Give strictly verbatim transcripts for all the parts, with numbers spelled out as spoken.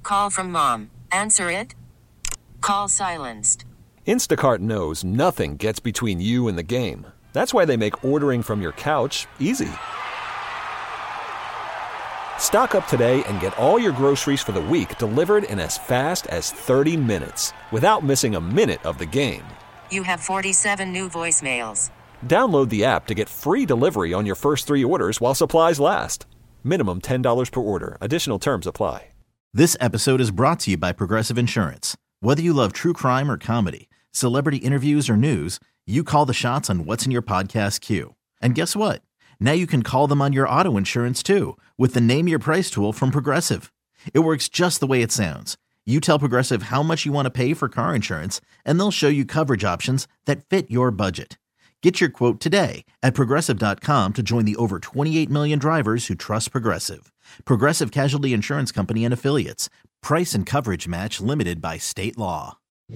Call from mom. Answer it. Call silenced. Instacart knows nothing gets between you and the game. That's why they make ordering from your couch easy. Stock up today and get all your groceries for the week delivered in as fast as thirty minutes without missing a minute of the game. You have forty-seven new voicemails. Download the app to get free delivery on your first three orders while supplies last. Minimum ten dollars per order. Additional terms apply. This episode is brought to you by Progressive Insurance. Whether you love true crime or comedy, celebrity interviews or news, you call the shots on what's in your podcast queue. And guess what? Now you can call them on your auto insurance too with the Name Your Price tool from Progressive. It works just the way it sounds. You tell Progressive how much you want to pay for car insurance, and they'll show you coverage options that fit your budget. Get your quote today at Progressive dot com to join the over twenty-eight million drivers who trust Progressive. Progressive Casualty Insurance Company and Affiliates. Price and coverage match limited by state law.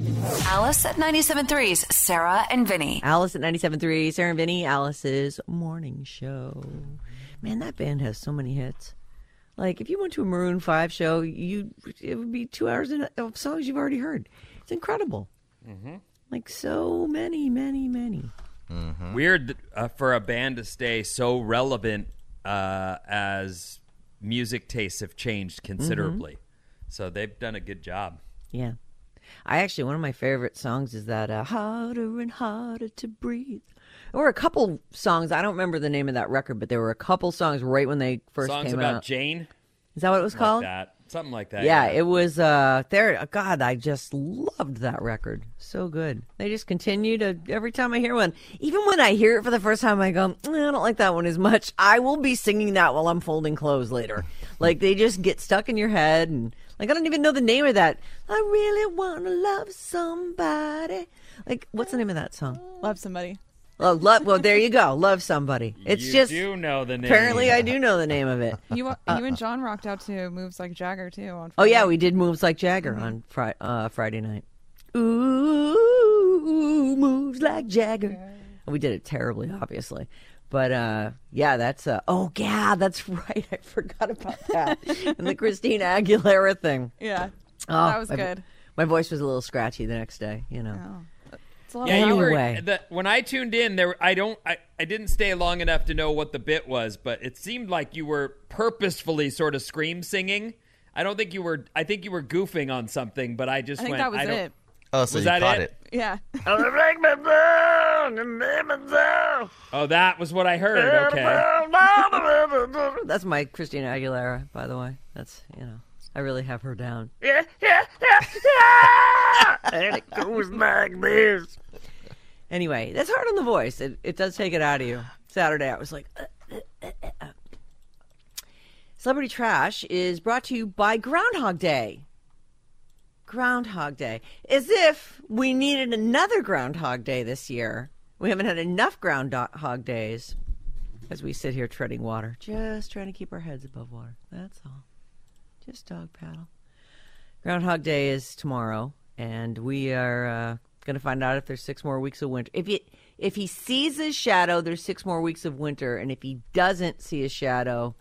Alice at ninety-seven point three's Sarah and Vinny. Alice at ninety-seven point three, Sarah and Vinny, Alice's morning show. Man, that band has so many hits. Like, if you went to a Maroon five show, you it would be two hours of songs you've already heard. It's incredible. Mm-hmm. Like, so many, many, many. Mm-hmm. Weird uh, for a band to stay so relevant uh, as music tastes have changed considerably. Mm-hmm. So they've done a good job. Yeah. I actually, one of my favorite songs is that uh, Harder and Harder to Breathe. There were a couple songs, I don't remember the name of that record, but there were a couple songs right when they first songs came out. Songs about Jane? Is that what it was Something called? Like that. Something like that. Yeah, yeah. it was, uh, there. God, I just loved that record. So good. They just continue to, every time I hear one, even when I hear it for the first time, I go, eh, I don't like that one as much. I will be singing that while I'm folding clothes later. Like, they just get stuck in your head, and, like, I don't even know the name of that. I really want to love somebody. Like, what's the name of that song? Love Somebody. Oh, love, well, there you go. Love Somebody. It's you just. You do know the name. Apparently, I do know the name of it. You, you uh, and John rocked out to Moves Like Jagger, too. On oh, yeah, we did Moves Like Jagger mm-hmm. on fri- uh, Friday night. Ooh, moves like Jagger. Yeah. We did it terribly, obviously. But, uh, yeah, that's, uh, oh, yeah, that's right. I forgot about that. And the Christina Aguilera thing. Yeah, oh, that was my, good. My voice was a little scratchy the next day, you know. Oh. Yeah, you were, the, when I tuned in, there I don't I, I didn't stay long enough to know what the bit was, but it seemed like you were purposefully sort of scream singing. I don't think you were. I think you were goofing on something, but I just I think went. that was I don't, it. Oh, so was you that caught it? it? Yeah. Oh, that was what I heard. Okay. That's my Christina Aguilera, by the way. That's, you know, I really have her down. Yeah, yeah, yeah, yeah. And it goes like this. Anyway, that's hard on the voice. It, it does take it out of you. Saturday, I was like... Uh, uh, uh, uh. Celebrity Trash is brought to you by Groundhog Day. Groundhog Day. As if we needed another Groundhog Day this year. We haven't had enough Groundhog Days as we sit here treading water. Just trying to keep our heads above water. That's all. Just dog paddle. Groundhog Day is tomorrow, and we are... Uh, going to find out if there's six more weeks of winter. If he, if he sees his shadow, there's six more weeks of winter. And if he doesn't see his shadow,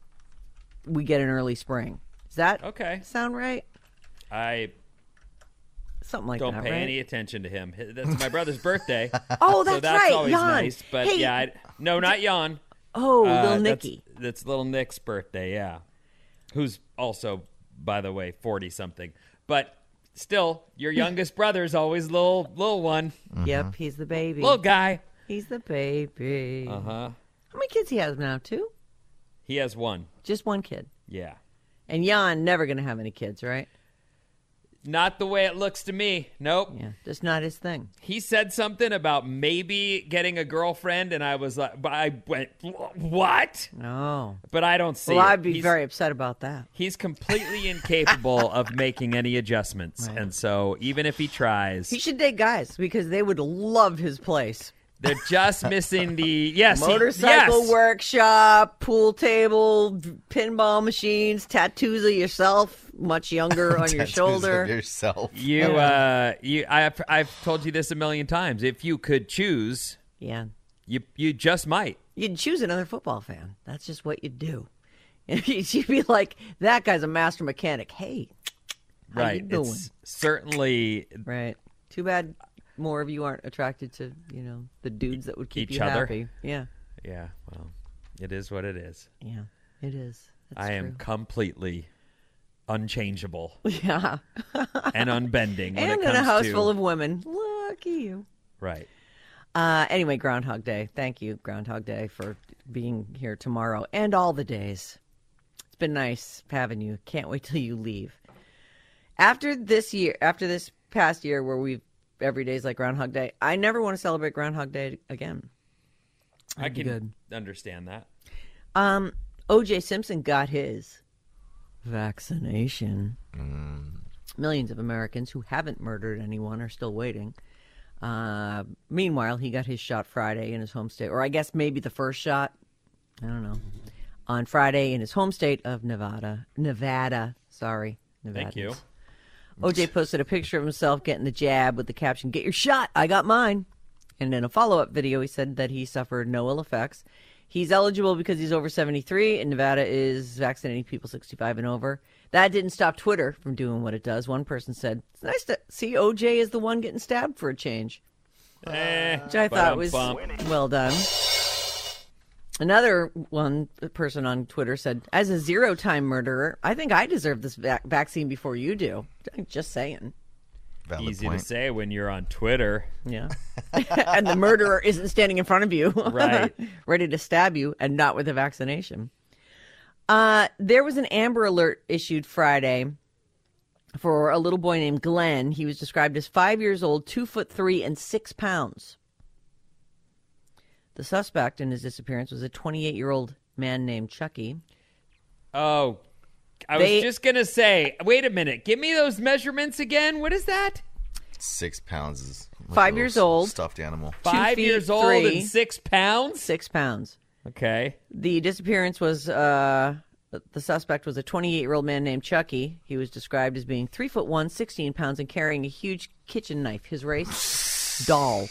we get an early spring. Does that okay. sound right? I Something like don't that, pay right? any attention to him. That's my brother's birthday. Oh, that's, so that's right. always Jan. nice. But hey, yeah, I, no, not Jan. Oh, uh, little Nicky. That's, that's little Nick's birthday, yeah. Who's also, by the way, forty-something. But... still, your youngest brother's always little little one. Mm-hmm. Yep, he's the baby. Little guy. He's the baby. Uh-huh. How many kids he has now, two? He has one. Just one kid. Yeah. And Jan never going to have any kids, right? Not the way it looks to me. Nope. Yeah, just not his thing. He said something about maybe getting a girlfriend, and I was like, but I went, what? No. But I don't see Well, it. I'd be he's, very upset about that. He's completely incapable of making any adjustments. Right. And so even if he tries. He should date guys because they would love his place. They're just missing the, yes. Motorcycle yes. workshop, pool table, pinball machines, tattoos of yourself, much younger on your shoulder. Of yourself. You, uh, you, I've, I've told you this a million times. If you could choose, yeah, you, you just might. You'd choose another football fan. That's just what you'd do. You'd be like, that guy's a master mechanic. Hey, How right. you doing? It's certainly right. Too bad more of you aren't attracted to, you know, the dudes that would keep each you other. happy. Yeah. Yeah. Well, it is what it is. Yeah, it is. That's I true. am completely unchangeable. Yeah. and unbending. When and it in comes a house to... full of women. Lucky you. Right. Uh, anyway, Groundhog Day. Thank you, Groundhog Day, for being here tomorrow and all the days. It's been nice having you. Can't wait till you leave. After this year, after this past year where we've every day's like Groundhog Day, I never want to celebrate Groundhog Day again. That'd I can good. understand that. Um, O J Simpson got his vaccination. Mm. Millions of Americans who haven't murdered anyone are still waiting. Uh, meanwhile, he got his shot Friday in his home state, or I guess maybe the first shot. I don't know. On Friday in his home state of Nevada. Nevada. Sorry. Nevada. Thank you. O J posted a picture of himself getting the jab with the caption, "Get your shot, I got mine." And in a follow-up video, he said that he suffered no ill effects. He's eligible because he's over seventy-three, and Nevada is vaccinating people sixty-five and over. That didn't stop Twitter from doing what it does. One person said, "It's nice to see O J is the one getting stabbed for a change." Eh, Which I thought was bump. well done. Another one person on Twitter said, "As a zero-time murderer, I think I deserve this vac- vaccine before you do." Just saying. Valid Easy point. to say when you're on Twitter. Yeah. And the murderer isn't standing in front of you. Right. Ready to stab you and not with a vaccination. Uh, there was an Amber Alert issued Friday for a little boy named Glenn. He was described as five years old, two foot three, and six pounds. The suspect in his disappearance was a twenty-eight-year-old man named Chucky. Oh, I They- was just going to say, wait a minute. Give me those measurements again. What is that? Six pounds is like Five a years little old. Stuffed animal. Five feet years old three. and six pounds? Six pounds. Okay. The disappearance was, uh, the suspect was a twenty-eight-year-old man named Chucky. He was described as being three foot one, sixteen pounds, and carrying a huge kitchen knife. His race, doll.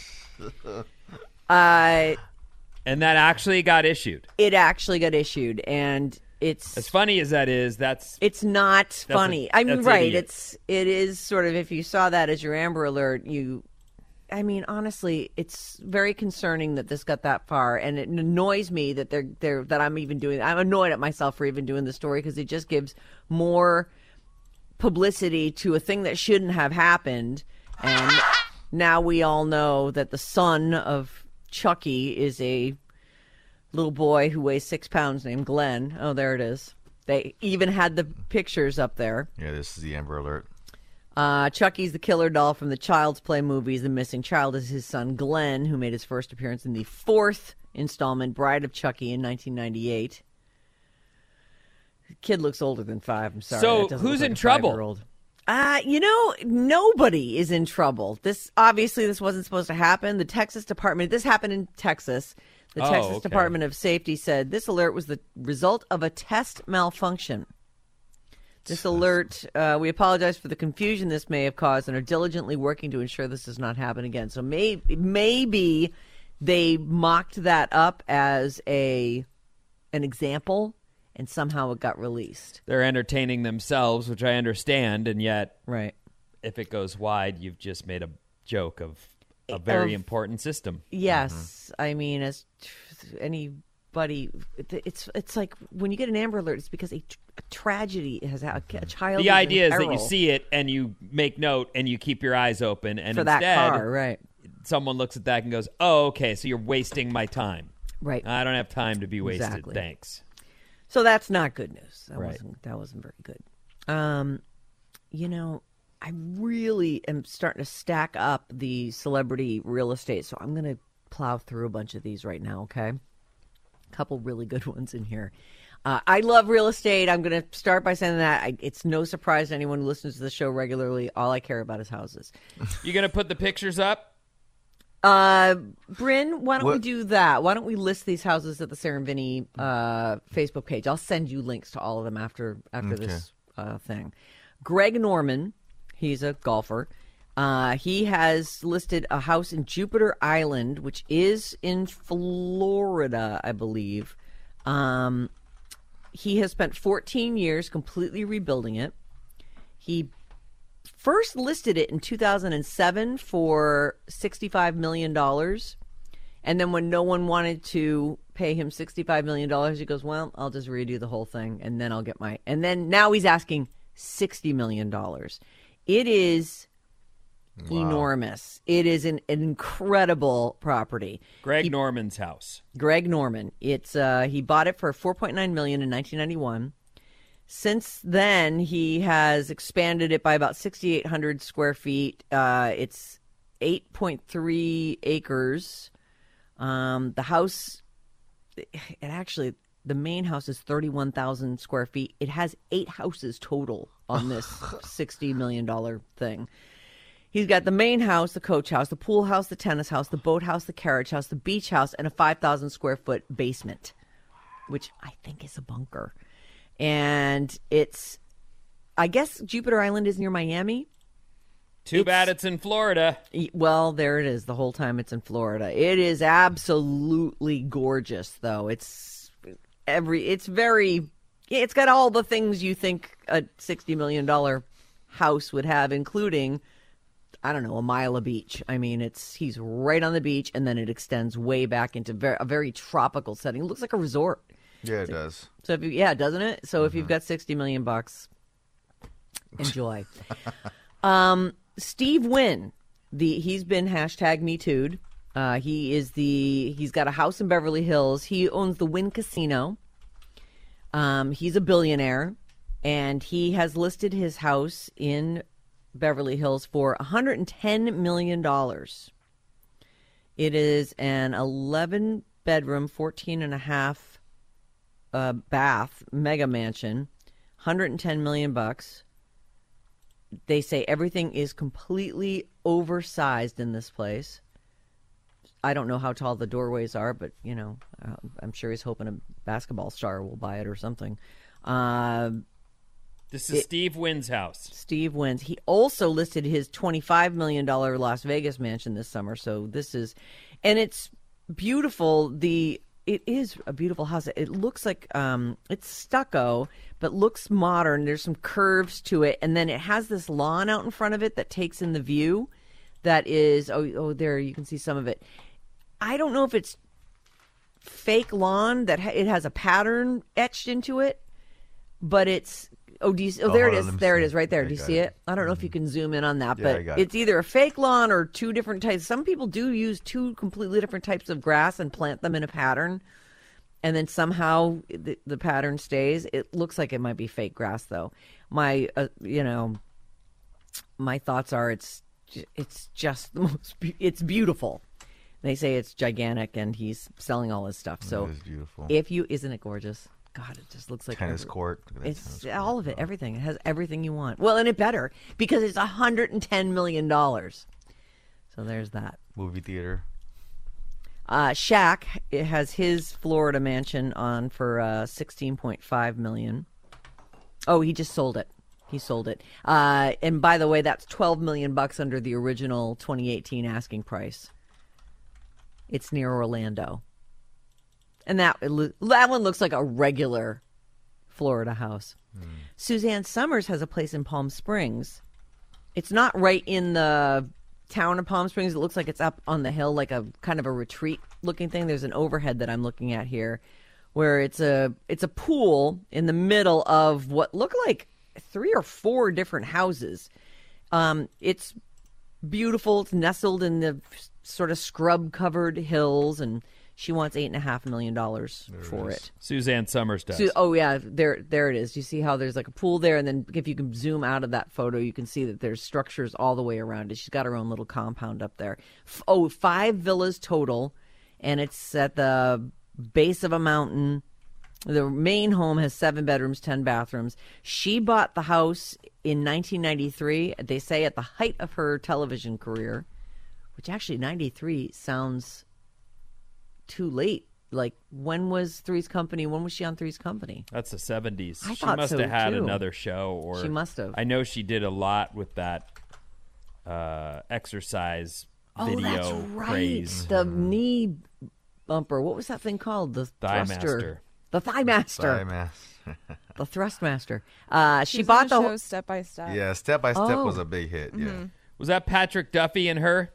Uh, And that actually got issued. it actually got issued, and it's As funny as that is, that's it's not funny. a- I mean, that's right? idiot. It's it is sort of, if you saw that as your Amber Alert, you. I mean, honestly, it's very concerning that this got that far, and it annoys me that they're they're that I'm even doing. I'm annoyed at myself for even doing the story because it just gives more publicity to a thing that shouldn't have happened, and now we all know that the son of Chucky is a little boy who weighs six pounds named Glenn. Oh, there it is. They even had the pictures up there. Yeah, this is the Amber Alert. Uh, Chucky's the killer doll from the Child's Play movies. The missing child is his son Glenn, who made his first appearance in the fourth installment, Bride of Chucky, in nineteen ninety-eight. The kid looks older than five. I'm sorry. So That doesn't who's look like in a trouble? five-year-old. Uh, you know, nobody is in trouble. This obviously this wasn't supposed to happen. The Texas Department, this happened in Texas. The Oh, Texas okay. Department of Safety said this alert was the result of a test malfunction. This alert, uh, we apologize for the confusion this may have caused and are diligently working to ensure this does not happen again. So maybe maybe they mocked that up as a an example, and somehow it got released. they're entertaining themselves, which I understand, and yet Right. if it goes wide, you've just made a joke of a very Of- important system. Yes, I mean, as t- anybody, it's it's like when you get an Amber Alert, it's because a, tr- a tragedy has happened. A child. The is idea in is that you peril see it and you make note and you keep your eyes open, and for instead that car, right? someone looks at that and goes, "Oh, okay, so you're wasting my time. Right. I don't have time to be wasted. Exactly. Thanks." So that's not good news. That Right. wasn't that wasn't very good. Um, you know, I really am starting to stack up the celebrity real estate, so I'm going to plow through a bunch of these right now. Okay, a couple really good ones in here. Uh, I love real estate. I'm going to start by saying that I, it's no surprise to anyone who listens to the show regularly. All I care about is houses. You gonna put the pictures up? Uh, Bryn, why don't we What- do that? Why don't we list these houses at the Sarah and Vinny uh, Facebook page? I'll send you links to all of them after after Okay. this uh, thing. Greg Norman, he's a golfer. Uh, he has listed a house in Jupiter Island, which is in Florida, I believe. Um, he has spent fourteen years completely rebuilding it. He first listed it in two thousand seven for sixty-five million dollars. And then when no one wanted to pay him sixty-five million dollars, he goes, well, I'll just redo the whole thing, and then I'll get my... And then now he's asking sixty million dollars. It is wow. enormous. It is an, an incredible property. Greg he, Norman's house. Greg Norman. It's uh, he bought it for four point nine million dollars in nineteen ninety-one. Since then, he has expanded it by about sixty-eight hundred square feet. Uh, it's eight point three acres. Um, the house, it actually, the main house is thirty-one thousand square feet. It has eight houses total on this sixty million dollars thing. He's got the main house, the coach house, the pool house, the tennis house, the boat house, the carriage house, the beach house, and a five thousand square foot basement, which I think is a bunker. And it's, I guess Jupiter Island is near Miami. Too it's, bad it's in Florida. Well, there it is the whole time it's in Florida. It is absolutely gorgeous, though. It's every, it's very, it's got all the things you think a sixty million dollars house would have, including, I don't know, a mile of beach. I mean, it's, he's right on the beach, and then it extends way back into very, a very tropical setting. It looks like a resort. Yeah, it does. So if you, yeah, doesn't it? So mm-hmm. if you've got sixty million bucks, enjoy. um, Steve Wynn, the he's been hashtag Me Too'd. Uh, he is the he's got a house in Beverly Hills. He owns the Wynn Casino. Um, he's a billionaire, and he has listed his house in Beverly Hills for one hundred ten million dollars. It is an eleven bedroom, fourteen and a half uh, bath mega mansion, one hundred ten million bucks. They say everything is completely oversized in this place. I don't know how tall the doorways are, but, you know, uh, I'm sure he's hoping a basketball star will buy it or something. Uh, this is it, Steve Wynn's house. Steve Wynn's. He also listed his twenty-five million dollars Las Vegas mansion this summer. So this is, and it's beautiful. The It is a beautiful house. It looks like um, it's stucco, but looks modern. There's some curves to it. And then it has this lawn out in front of it that takes in the view that is, oh, oh there, you can see some of it. I don't know if it's fake lawn that ha- it has a pattern etched into it, but it's, oh, do you, oh, there oh, it is. There it is right there. Do you see it? it? I don't know if you can zoom in on that, yeah, but it's it. either a fake lawn or two different types. Some people do use two completely different types of grass and plant them in a pattern, and then somehow the, the pattern stays. It looks like it might be fake grass, though. My, uh, you know, my thoughts are it's it's just the most. Be- it's beautiful. They say it's gigantic, and he's selling all his stuff. So it is beautiful. If you, isn't it gorgeous? God, it just looks like tennis every, court. It's tennis all court. of it, everything. It has everything you want. Well, and it better because it's one hundred ten million dollars. So there's that. Movie theater. Uh, Shaq it has his Florida mansion on for uh, sixteen point five million dollars. Oh, he just sold it. He sold it. Uh, and by the way, that's twelve million bucks under the original twenty eighteen asking price. It's near Orlando. And that that one looks like a regular Florida house. Mm. Suzanne Summers has a place in Palm Springs. It's not right in the town of Palm Springs. It looks like it's up on the hill, like a kind of a retreat looking thing. There's an overhead that I'm looking at here where it's a it's a pool in the middle of what look like three or four different houses. Um, it's beautiful. It's nestled in the sort of scrub-covered hills, and she wants eight and a half million dollars for it. Suzanne Summers does. So, oh yeah, there, there it is. You see how there's like a pool there, and then if you can zoom out of that photo, you can see that there's structures all the way around it. She's got her own little compound up there. F- oh, five villas total, and it's at the base of a mountain. The main home has seven bedrooms, ten bathrooms. She bought the house in nineteen ninety-three. They say at the height of her television career, which actually ninety-three sounds too late. Like, when was Three's Company? When was she on Three's Company? That's the seventies. I she thought must so, have had too. another show. Or she must have. I know she did a lot with that uh, exercise oh, video that's right. craze. The knee bumper. What was that thing called? The Thigh thruster. Master. The Thigh Master. Thigh Master. The Thrustmaster. Uh, she She's bought on the a show Step by Step. Yeah, Step by Step Oh. was a big hit. Mm-hmm. Yeah. Was that Patrick Duffy and her?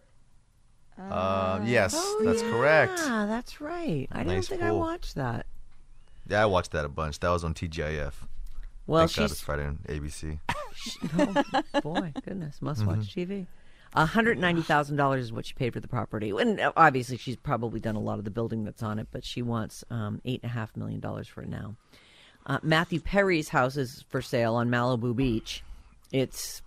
Uh, yes, Oh, that's yeah, correct. that's right. I don't Nice think I pull. watched that. Yeah, I watched that a bunch. That was on T G I F. Well, Thank God she's it's Friday on A B C. oh, boy, goodness, must watch T V. one hundred ninety thousand dollars is what she paid for the property. And obviously, she's probably done a lot of the building that's on it, but she wants um, eight point five million dollars for it now. Uh, Matthew Perry's house is for sale on Malibu Beach. It's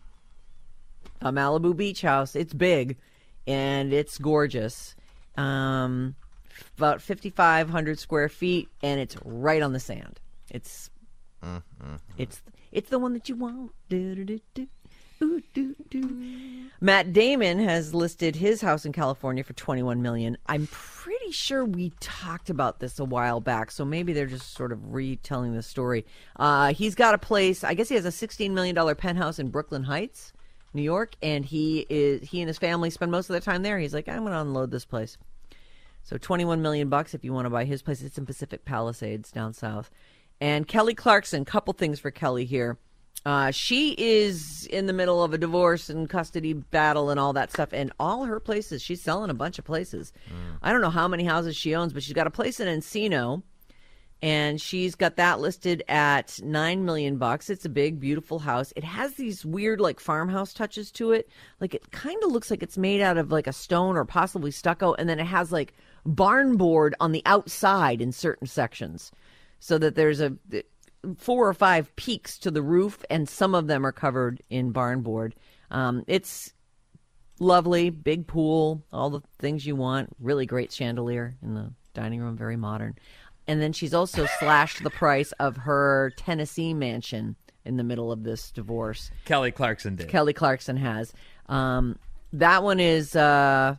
a Malibu Beach house. It's big, and it's gorgeous. Um, about fifty-five hundred square feet, and it's right on the sand. It's Mm-hmm. it's it's the one that you want. Do, do, do, do. Ooh, do, do. Matt Damon has listed his house in California for twenty-one million dollars. I'm pretty sure we talked about this a while back, so maybe they're just sort of retelling the story. Uh, he's got a place. I guess he has a sixteen million dollars penthouse in Brooklyn Heights, New York, and he is he and his family spend most of their time there. He's like, I'm going to unload this place. So twenty-one million bucks if you want to buy his place. It's in Pacific Palisades down south. And Kelly Clarkson, couple things for Kelly here. Uh, she is in the middle of a divorce and custody battle and all that stuff. And all her places, she's selling a bunch of places. Mm. I don't know how many houses she owns, but she's got a place in Encino. And she's got that listed at nine million bucks. It's a big, beautiful house. It has these weird, like, farmhouse touches to it. Like, it kind of looks like it's made out of, like, a stone or possibly stucco. And then it has, like, barn board on the outside in certain sections. So that there's a four or five peaks to the roof, and some of them are covered in barn board. Um, it's lovely, big pool, all the things you want. Really great chandelier in the dining room, very modern. And then she's also slashed the price of her Tennessee mansion in the middle of this divorce. Kelly Clarkson did. Kelly Clarkson has. Um, that one is... Uh,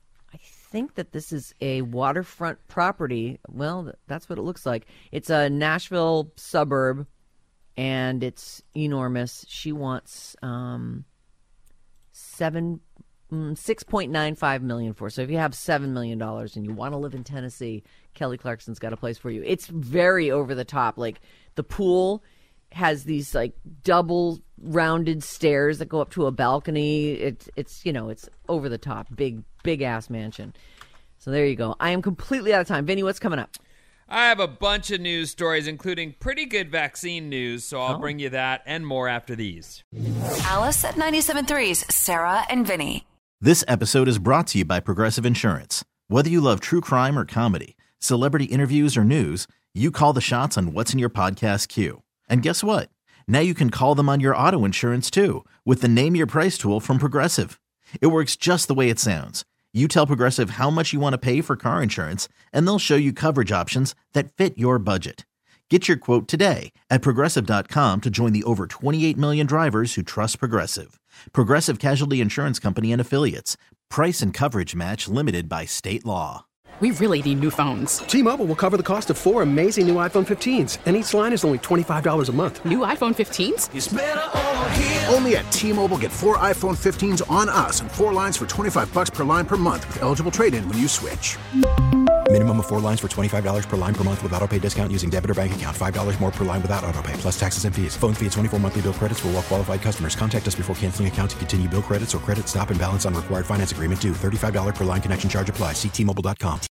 I think that this is a waterfront property. Well, that's what it looks like. It's a Nashville suburb, and it's enormous. She wants um, seven, six point nine five million for. So if you have seven million dollars and you want to live in Tennessee, Kelly Clarkson's got a place for you. It's very over the top. Like, the pool has these like double rounded stairs that go up to a balcony. It's it's you know it's over the top, big big ass mansion. So there you go. I am completely out of time. Vinny, what's coming up? I have a bunch of news stories, including pretty good vaccine news, so I'll Oh. bring you that and more after these. Alice at ninety-seven point three's Sarah and Vinny. This episode is brought to you by Progressive Insurance. Whether you love true crime or comedy, celebrity interviews or news, you call the shots on what's in your podcast queue. And guess what? Now you can call them on your auto insurance too with the Name Your Price tool from Progressive. It works just the way it sounds. You tell Progressive how much you want to pay for car insurance, and they'll show you coverage options that fit your budget. Get your quote today at Progressive dot com to join the over twenty-eight million drivers who trust Progressive. Progressive Casualty Insurance Company and Affiliates. Price and coverage match limited by state law. We really need new phones. T-Mobile will cover the cost of four amazing new iPhone fifteens, and each line is only twenty-five dollars a month. New iPhone fifteens? It's better over here. Only at T-Mobile, get four iPhone fifteens on us and four lines for twenty-five bucks per line per month with eligible trade-in when you switch. Minimum of four lines for twenty-five dollars per line per month with autopay discount using debit or bank account. five dollars more per line without autopay, plus taxes and fees. Phone fee at twenty-four monthly bill credits for well-qualified customers. Contact us before canceling account to continue bill credits or credit stop and balance on required finance agreement due. thirty-five dollars per line connection charge applies. See T Mobile dot com.